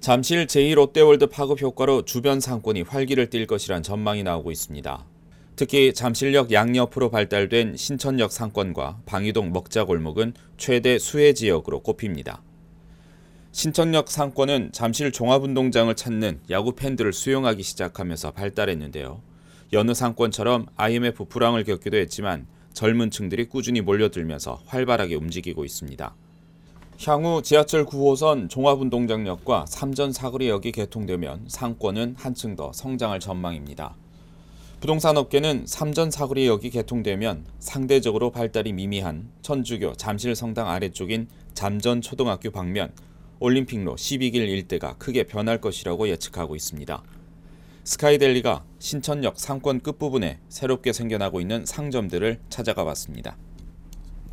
잠실 제2롯데월드 파급 효과로 주변 상권이 활기를 띨 것이란 전망이 나오고 있습니다. 특히 잠실역 양옆으로 발달된 신천역 상권과 방이동 먹자골목은 최대 수혜 지역으로 꼽힙니다. 신천역 상권은 잠실 종합운동장을 찾는 야구 팬들을 수용하기 시작하면서 발달했는데요. 여느 상권처럼 IMF 불황을 겪기도 했지만 젊은 층들이 꾸준히 몰려들면서 활발하게 움직이고 있습니다. 향후 지하철 9호선 종합운동장역과 삼전 사거리역이 개통되면 상권은 한층 더 성장할 전망입니다. 부동산 업계는 삼전 사거리역이 개통되면 상대적으로 발달이 미미한 천주교 잠실성당 아래쪽인 잠전초등학교 방면, 올림픽로 12길 일대가 크게 변할 것이라고 예측하고 있습니다. 스카이델리가 신천역 상권 끝부분에 새롭게 생겨나고 있는 상점들을 찾아가 봤습니다.